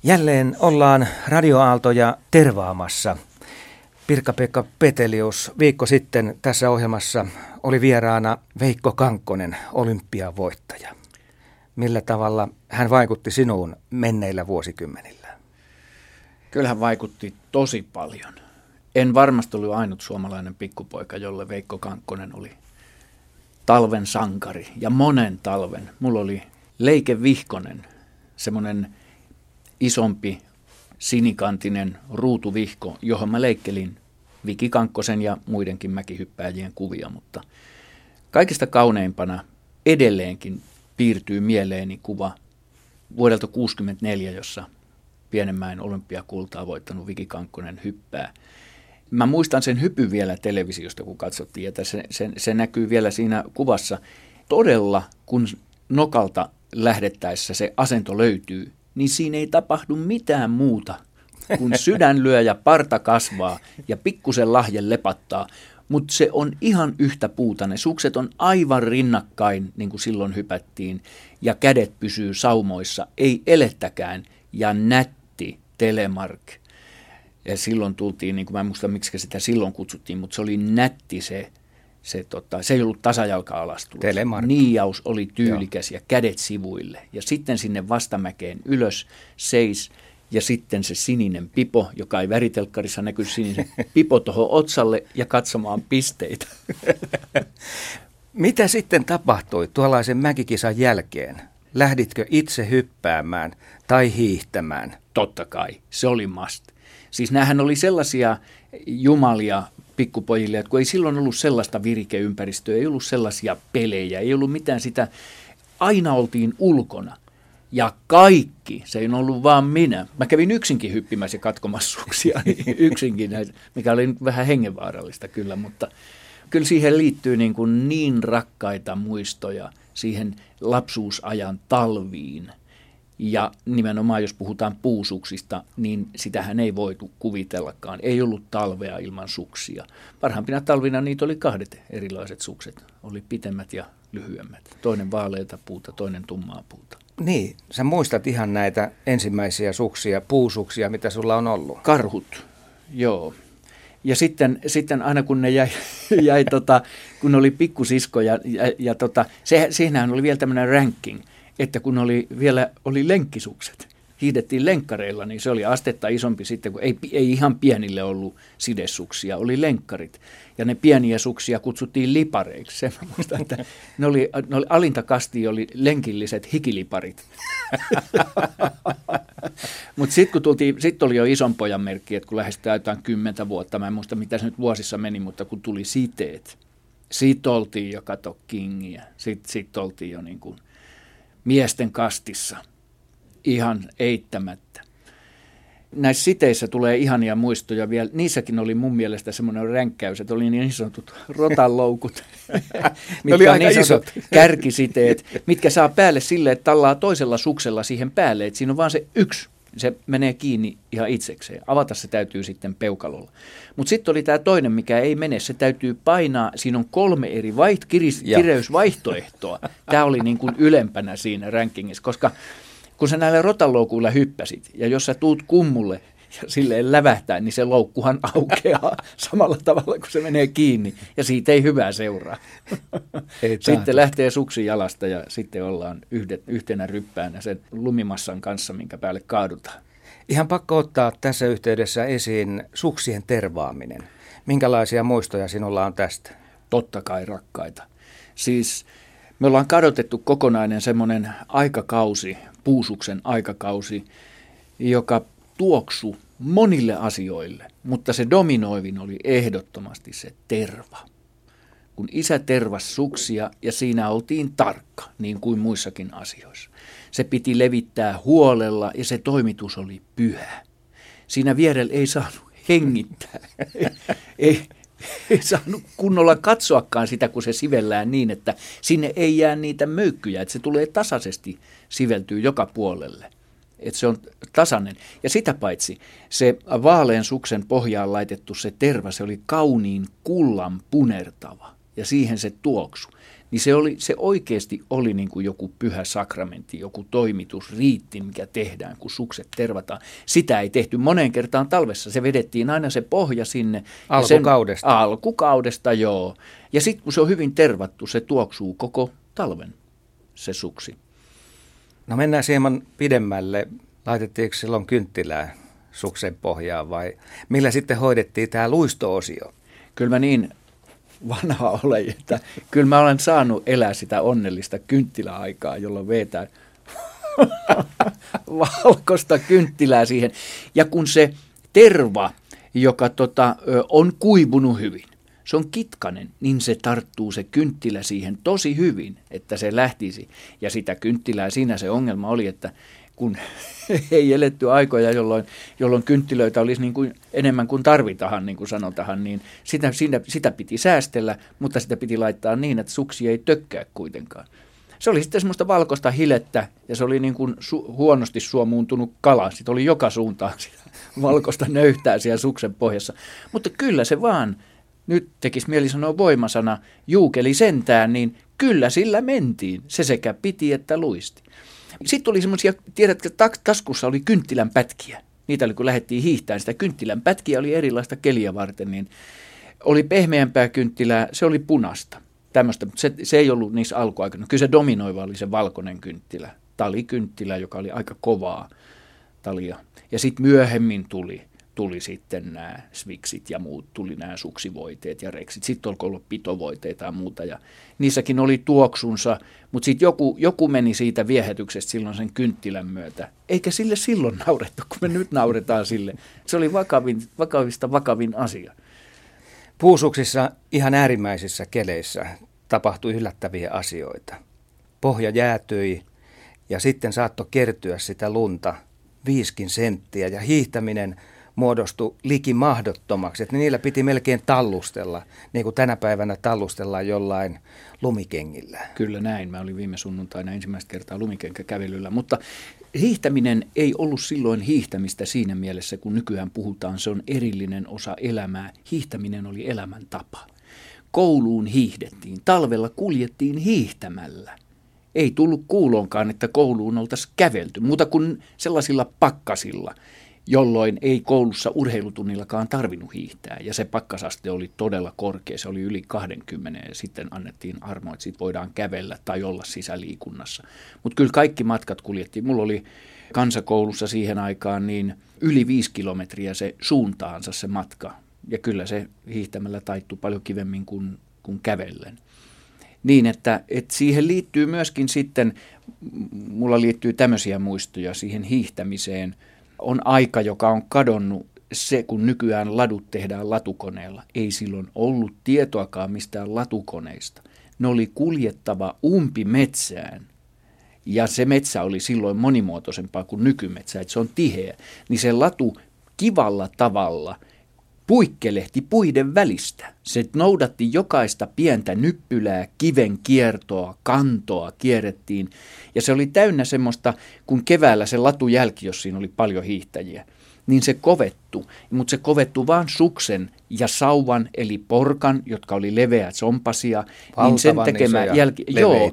Jälleen ollaan radioaaltoja tervaamassa. Pirkka-Pekka Petelius, viikko sitten tässä ohjelmassa oli vieraana Veikko Kankkonen, olympiavoittaja. Millä tavalla hän vaikutti sinuun menneillä vuosikymmenillä? Kyllä hän vaikutti tosi paljon. En varmasti ollut ainut suomalainen pikkupoika, jolle Veikko Kankkonen oli talven sankari ja monen talven. Mulla oli Leike Vihkonen, semmoinen isompi sinikantinen ruutuvihko, johon mä leikkelin Viki Kankkosen ja muidenkin mäkihyppääjien kuvia, mutta kaikista kauneimpana edelleenkin piirtyy mieleeni kuva vuodelta 1964, jossa Pienenmäen olympiakultaa voittanut Viki Kankkonen hyppää. Mä muistan sen hypyn vielä televisiosta, kun katsottiin, että se näkyy vielä siinä kuvassa. Todella, kun nokalta lähdettäessä se asento löytyy, niin siinä ei tapahdu mitään muuta, kun sydän lyö ja parta kasvaa ja pikkusen lahje lepattaa. Mutta se on ihan yhtä puuta. Ne sukset on aivan rinnakkain, niin kuin silloin hypättiin, ja kädet pysyy saumoissa, ei elettäkään, ja nätti telemark. Ja silloin tultiin, niin kuin mä en muista miksi sitä silloin kutsuttiin, mutta se oli nätti se ei ollut tasajalka-alastulos. Telemark. Niijaus oli tyylikäs ja kädet sivuille. Ja sitten sinne vastamäkeen ylös, seis, ja sitten se sininen pipo, joka ei väritelkkarissa näky sinisen pipo tuohon otsalle ja katsomaan pisteitä. Mitä sitten tapahtui tuollaisen mäkikisan jälkeen? Lähditkö itse hyppäämään tai hiihtämään? Totta kai, se oli must. Siis näähän oli sellaisia jumalia pikkupojille, että kun ei silloin ollut sellaista virikeympäristöä, ei ollut sellaisia pelejä, ei ollut mitään sitä. Aina oltiin ulkona. Ja kaikki, se ei ollut vaan minä. Mä kävin yksinkin hyppimässä ja katkomassa suksia, yksinkin, mikä oli vähän hengenvaarallista kyllä, mutta kyllä siihen liittyy niin rakkaita muistoja siihen lapsuusajan talviin. Ja nimenomaan, jos puhutaan puusuksista, niin sitähän ei voitu kuvitellakaan. Ei ollut talvea ilman suksia. Parhaimpina talvina niitä oli 2 erilaiset sukset. Oli pitemmät ja lyhyemmät. Toinen vaaleita puuta, toinen tummaa puuta. Niin, sä muistat ihan näitä ensimmäisiä suksia, puusuksia, mitä sulla on ollut. Karhut, joo. Ja sitten aina kun ne jäi kun oli pikkusisko siinähän oli vielä tämmöinen ranking, että kun oli lenkkisukset, hiihdettiin lenkkareilla, niin se oli astetta isompi sitten, kun ei ihan pienille ollut sidesuksia, oli lenkkarit. Ja ne pieniä suksia kutsuttiin lipareiksi. Sen mä muistan, että ne oli alinta kastia oli lenkilliset hikiliparit. Mutta sitten oli jo ison pojan merkki, että kun lähestytään jotain 10 vuotta, mä en muista mitä se nyt vuosissa meni, mutta kun tuli siteet, siitä oltiin jo kato kingiä. Sitten oltiin jo niin kuin miesten kastissa, ihan eittämättä. Näissä siteissä tulee ihania muistoja vielä. Niissäkin oli mun mielestä semmoinen ränkkäys, että oli niin sanotut rotanloukut, mitkä on niin sanotut kärkisiteet, mitkä saa päälle sille, että tallaa toisella suksella siihen päälle, että siinä on vaan se yksi. Se menee kiinni ihan itsekseen. Avata se täytyy sitten peukalolla. Mutta sitten oli tämä toinen, mikä ei mene. Se täytyy painaa. Siinä on 3 eri kireysvaihtoehtoa. Tämä oli niin kuin ylempänä siinä rankingissa, koska kun sä näillä rotanloukuilla hyppäsit, ja jos sä tuut kummulle ja silleen lävähtää, niin se loukkuhan aukeaa samalla tavalla, kun se menee kiinni, ja siitä ei hyvää seuraa. Sitten lähtee suksi jalasta, ja sitten ollaan yhtenä ryppäänä sen lumimassan kanssa, minkä päälle kaadutaan. Ihan pakko ottaa tässä yhteydessä esiin suksien tervaaminen. Minkälaisia muistoja sinulla on tästä? Totta kai rakkaita. Siis me ollaan kadotettu kokonainen semmoinen aikakausi, puusuksen aikakausi, joka tuoksui monille asioille, mutta se dominoivin oli ehdottomasti se terva. Kun isä tervasi suksia ja siinä oltiin tarkka, niin kuin muissakin asioissa. Se piti levittää huolella ja se toimitus oli pyhä. Siinä vierellä ei saanut hengittää. Ei saanut kunnolla katsoakaan sitä, kun se sivellään niin, että sinne ei jää niitä möykkyjä, että se tulee tasaisesti siveltyy joka puolelle. Että se on tasainen. Ja sitä paitsi se vaalean suksen pohjaan laitettu se terva, se oli kauniin kullan punertava ja siihen se tuoksu. niin se oikeasti oli niin kuin joku pyhä sakramentti, joku toimitusriitti, mikä tehdään, kun sukset tervataan. Sitä ei tehty moneen kertaan talvessa. Se vedettiin aina se pohja sinne. Alkukaudesta. Alkukaudesta, joo. Ja sitten kun se on hyvin tervattu, se tuoksuu koko talven, se suksi. No mennään hieman pidemmälle. Laitettiinko silloin kynttilää suksen pohjaan vai millä sitten hoidettiin tämä luisto-osio? Kyllä mä niin vanha olen, että kyllä mä olen saanut elää sitä onnellista kynttiläaikaa, jolloin vetään valkoista kynttilää siihen. Ja kun se terva, joka on kuivunut hyvin, se on kitkanen, niin se tarttuu se kynttilä siihen tosi hyvin, että se lähtisi. Ja sitä kynttilää, siinä se ongelma oli, että kun ei eletty aikoja, jolloin kynttilöitä olisi niin kuin enemmän kuin tarvitaan, niin kuin sanotaan, niin sitä piti säästellä, mutta sitä piti laittaa niin, että suksi ei tökkää kuitenkaan. Se oli sitten semmoista valkoista hilettä ja se oli niin kuin huonosti suomuuntunut kala. Sitten oli joka suuntaan sitä valkoista nöyhtää siellä suksen pohjassa. Mutta kyllä se vaan, nyt tekisi mieli sanoa voimasana, juukeli sentään, niin kyllä sillä mentiin. Se sekä piti että luisti. Sitten tuli semmoisia, tiedätkö, taskussa oli kynttilän pätkiä. Niitä oli, kun lähdettiin hiihtämään. Sitä kynttilän pätkiä oli erilaista keliä varten, niin oli pehmeämpää kynttilää, se oli punasta. Tämmöistä, mutta se ei ollut niissä alkuaikoina. Kyllä se dominoiva oli se valkoinen kynttilä, talikynttilä, joka oli aika kovaa talia. Ja sitten myöhemmin tuli sitten nämä sviksit ja muut, tuli nämä suksivoiteet ja reksit. Sitten olko ollut pitovoiteita ja muuta. Ja niissäkin oli tuoksunsa, mutta sitten joku meni siitä viehätyksestä silloin sen kynttilän myötä. Eikä sille silloin naurettu, kun me nyt nauretaan sille. Se oli vakavin asia. Puusuksissa ihan äärimmäisissä keleissä tapahtui yllättäviä asioita. Pohja jäätyi ja sitten saattoi kertyä sitä lunta 5 senttiä ja hiihtäminen muodostui liki mahdottomaksi, että niillä piti melkein tallustella, niin kuin tänä päivänä tallustellaan jollain lumikengillä. Kyllä näin. Mä olin viime sunnuntaina ensimmäistä kertaa lumikenkäkävelyllä, mutta hiihtäminen ei ollut silloin hiihtämistä siinä mielessä, kun nykyään puhutaan, se on erillinen osa elämää. Hiihtäminen oli elämäntapa. Kouluun hiihdettiin, talvella kuljettiin hiihtämällä. Ei tullut kuuloonkaan, että kouluun oltaisiin kävelty, muuta kuin sellaisilla pakkasilla, jolloin ei koulussa urheilutunnillakaan tarvinnut hiihtää. Ja se pakkasaste oli todella korkea, se oli yli 20 ja sitten annettiin armo, että sitten voidaan kävellä tai olla sisäliikunnassa. Mutta kyllä kaikki matkat kuljettiin. Mulla oli kansakoulussa siihen aikaan niin yli 5 kilometriä se suuntaansa se matka. Ja kyllä se hiihtämällä taittui paljon kivemmin kuin kävellen. Niin, että siihen liittyy myöskin sitten, mulla liittyy tämmöisiä muistoja siihen hiihtämiseen. On aika, joka on kadonnut se, kun nykyään ladut tehdään latukoneella. Ei silloin ollut tietoakaan mistään latukoneista. Ne oli kuljettava umpimetsään. Ja se metsä oli silloin monimuotoisempaa kuin nykymetsä, että se on tiheä. Niin se latu kivalla tavalla puikkelehti puiden välistä. Se noudatti jokaista pientä nyppylää, kiven kiertoa, kantoa kierrettiin. Ja se oli täynnä semmoista, kun keväällä se latujälki, jos siinä oli paljon hiihtäjiä, niin se kovettui. Mutta se kovettui vaan suksen ja sauvan, eli porkan, jotka oli leveät sompasia. Niin sen tekemä jälki. Joo,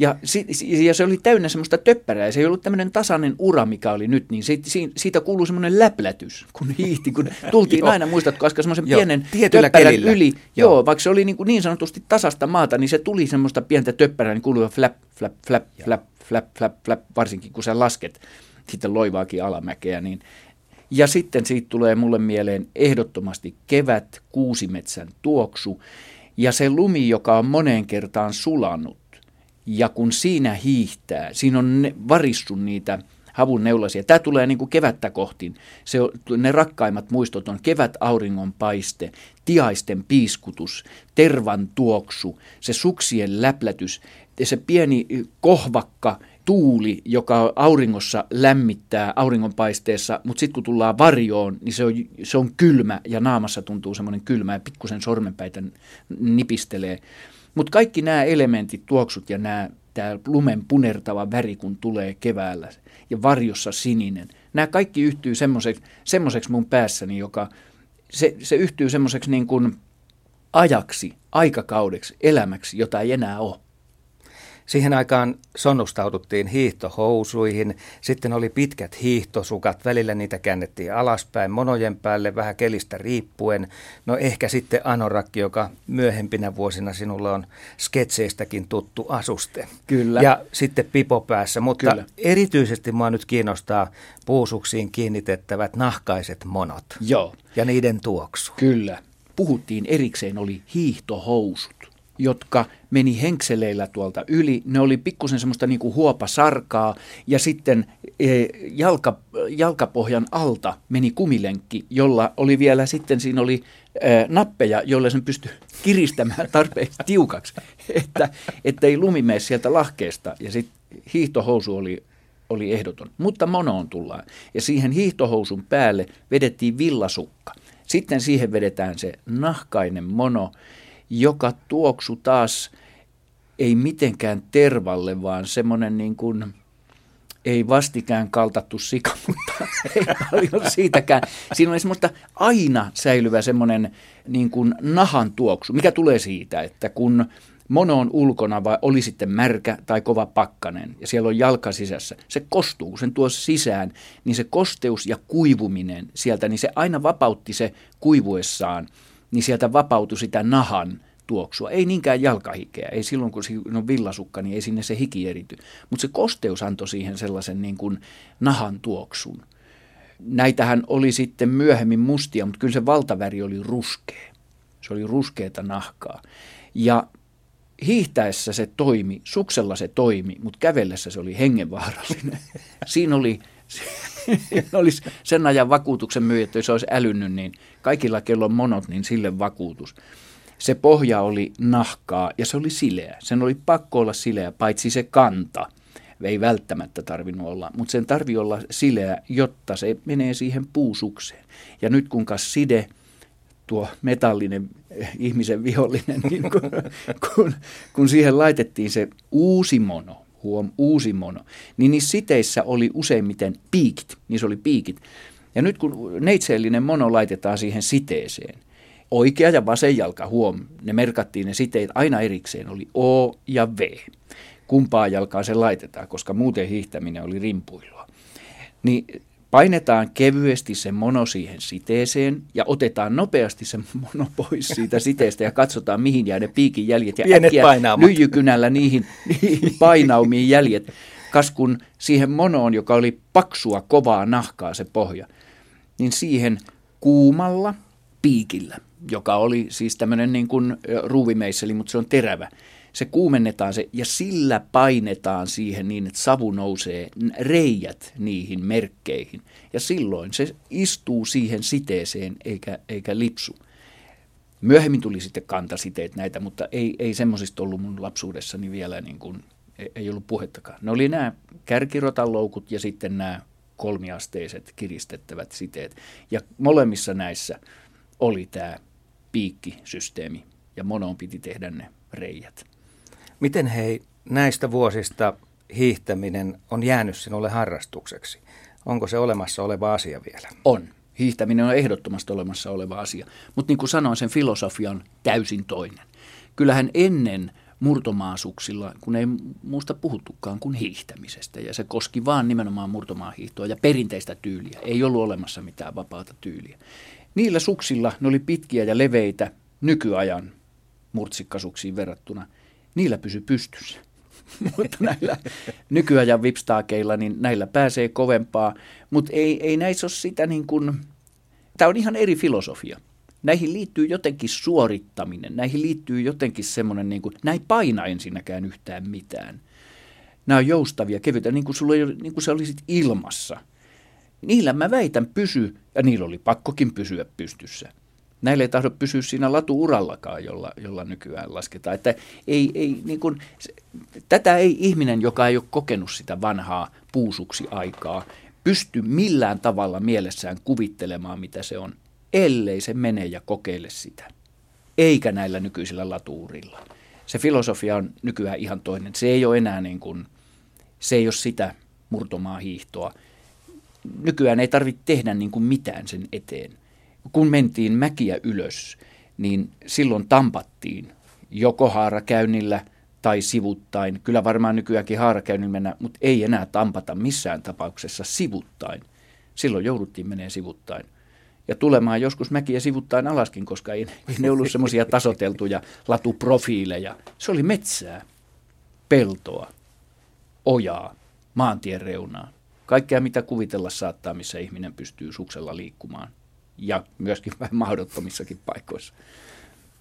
ja se oli täynnä semmoista töppärää. Se ei ollut tämmöinen tasainen ura, mikä oli nyt, niin siitä kuului semmoinen läplätys, kun hiihti. Kun tultiin aina, muistatko, koska semmoisen pienen töppärän yli. Joo, vaikka se oli niin sanotusti tasasta maata, niin se tuli semmoista pientä töppärää, niin kuului flap, flap, flap, flap, flap, flap, flap, varsinkin kun sä lasket sitten loivaakin alamäkeä, niin ja sitten siitä tulee mulle mieleen ehdottomasti kevät, kuusimetsän tuoksu ja se lumi, joka on moneen kertaan sulanut. Ja kun siinä hiihtää, siinä on varissu niitä havun neulasia. Tämä tulee niin kuin kevättä kohti. Ne rakkaimmat muistot on kevät auringon paiste, tiaisten piiskutus, tervan tuoksu, se suksien läplätys, se pieni kohvakka, tuuli, joka auringossa lämmittää auringonpaisteessa, mutta sitten kun tullaan varjoon, niin se on kylmä ja naamassa tuntuu semmoinen kylmä ja pikkusen sormenpäitä nipistelee. Mutta kaikki nämä elementit, tuoksut ja tämä lumen punertava väri, kun tulee keväällä ja varjossa sininen, nämä kaikki yhtyy semmoiseksi mun päässäni, joka se yhtyy semmoiseksi niin kuin ajaksi, aikakaudeksi, elämäksi, jota ei enää ole. Siihen aikaan sonnustauduttiin hiihtohousuihin, sitten oli pitkät hiihtosukat, välillä niitä käännettiin alaspäin monojen päälle vähän kelistä riippuen. No ehkä sitten anorakki, joka myöhempinä vuosina sinulla on sketseistäkin tuttu asuste. Kyllä. Ja sitten pipo päässä, mutta Kyllä. erityisesti mua nyt kiinnostaa puusuksiin kiinnitettävät nahkaiset monot. Joo. Ja niiden tuoksu. Kyllä. Puhuttiin erikseen, oli hiihtohousut, jotka meni henkseleillä tuolta yli. Ne oli pikkusen semmoista niin kuin huopasarkaa ja sitten jalkapohjan alta meni kumilenkki, jolla oli vielä sitten siinä oli nappeja, joilla sen pystyi kiristämään tarpeeksi tiukaksi, että ei lumi mene sieltä lahkeesta. Ja sitten hiihtohousu oli ehdoton. Mutta monoon tullaan. Ja siihen hiihtohousun päälle vedettiin villasukka. Sitten siihen vedetään se nahkainen mono, joka tuoksu taas ei mitenkään tervalle, vaan semmoinen niin kuin, ei vastikään kaltattu sika, mutta ei paljon siitäkään. Siinä oli semmoista aina säilyvä semmoinen niin kuin nahan tuoksu, mikä tulee siitä, että kun mono on ulkona vai oli sitten märkä tai kova pakkanen ja siellä on jalka sisässä, se kostuu, kun sen tuo sisään, niin se kosteus ja kuivuminen sieltä, niin se aina vapautti se kuivuessaan, niin sieltä vapautui sitä nahan tuoksua. Ei niinkään jalkahikeä, ei silloin kun siinä on villasukka, niin ei sinne se hiki erity, mutta se kosteus antoi siihen sellaisen niin kuin nahan tuoksun. Näitähän oli sitten myöhemmin mustia, mutta kyllä se valtaväri oli ruskea. Se oli ruskeata nahkaa. Ja hiihtäessä se toimi, suksella se toimi, mutta kävellessä se oli hengenvaarallinen. Siinä oli sen ajan vakuutuksen myyjä, että jos olisi älynnyt, niin kaikilla kellon monot, niin sille vakuutus. Se pohja oli nahkaa ja se oli sileä. Sen oli pakko olla sileä, paitsi se kanta. Ei välttämättä tarvinnut olla, mutta sen tarvii olla sileä, jotta se menee siihen puusukseen. Ja nyt kun side, tuo metallinen ihmisen vihollinen, niin kun siihen laitettiin se uusi mono, niin niissä siteissä oli useimmiten piikit, niissä oli piikit. Ja nyt kun neitseellinen mono laitetaan siihen siteeseen, oikea ja vasen jalka, ne merkattiin ne siteet aina erikseen, oli O ja V. Kumpaa jalkaa se laitetaan, koska muuten hiihtäminen oli rimpuilua. Niin painetaan kevyesti se mono siihen siteeseen ja otetaan nopeasti se mono pois siitä siteestä ja katsotaan, mihin jää ne piikin jäljet. Ja äkkiä lyijykynällä niihin painaumiin jäljet. Kas kun siihen monoon, joka oli paksua, kovaa nahkaa se pohja, niin siihen kuumalla piikillä, joka oli siis tämmöinen niin kuin ruuvimeisseli, mutta se on terävä. Se kuumennetaan se ja sillä painetaan siihen niin, että savu nousee reijät niihin merkkeihin. Ja silloin se istuu siihen siteeseen eikä lipsu. Myöhemmin tuli sitten kantasiteet näitä, mutta ei semmoisista ollut mun lapsuudessani vielä niin kuin, ei ollut puhettakaan. Ne oli nämä kärkirotanloukut ja sitten nämä kolmiasteiset kiristettävät siteet. Ja molemmissa näissä oli tämä piikkisysteemi ja monoon piti tehdä ne reijät. Miten näistä vuosista hiihtäminen on jäänyt sinulle harrastukseksi? Onko se olemassa oleva asia vielä? On. Hiihtäminen on ehdottomasti olemassa oleva asia. Mutta niin kuin sanoin, sen filosofia on täysin toinen. Kyllähän ennen murtomaasuksilla, kun ei muusta puhuttukaan kuin hiihtämisestä, ja se koski vaan nimenomaan murtomaahiihtoa ja perinteistä tyyliä. Ei ollut olemassa mitään vapaata tyyliä. Niillä suksilla, ne oli pitkiä ja leveitä nykyajan murtsikkasuksiin verrattuna. Niillä pysyi pystyssä, mutta näillä nykyajan vipstaakeilla, niin näillä pääsee kovempaa, mutta ei näissä ole sitä niin kuin, tämä on ihan eri filosofia. Näihin liittyy jotenkin suorittaminen, näihin liittyy jotenkin semmoinen, niin kuin, nämä ei paina ensinnäkään yhtään mitään. Nämä on joustavia, kevyitä, niin kuin sä olisit ilmassa. Niillä mä väitän ja niillä oli pakkokin pysyä pystyssä. Näillä ei tahdo pysyä siinä latu-urallakaan, jolla nykyään lasketaan. Että niin kuin, tätä ei ihminen, joka ei ole kokenut sitä vanhaa puusuksi-aikaa, pysty millään tavalla mielessään kuvittelemaan, mitä se on, ellei se mene ja kokeile sitä. Eikä näillä nykyisillä latu-urilla. Se filosofia on nykyään ihan toinen. Se ei ole enää niin kuin, se ei ole sitä murtomaahiihtoa. Nykyään ei tarvitse tehdä niin kuin mitään sen eteen. Kun mentiin mäkiä ylös, niin silloin tampattiin joko haarakäynnillä tai sivuttain. Kyllä varmaan nykyäänkin haarakäynnin mennä, mutta ei enää Tampata missään tapauksessa sivuttain. Silloin jouduttiin menemään sivuttain. Ja tulemaan joskus mäkiä sivuttain alaskin, koska ei ne ollut semmoisia tasoteltuja latuprofiileja. Se oli metsää, peltoa, ojaa, maantien reunaa. Kaikkea mitä kuvitella saattaa, missä ihminen pystyy suksella liikkumaan. Ja myöskin vähän mahdottomissakin paikoissa.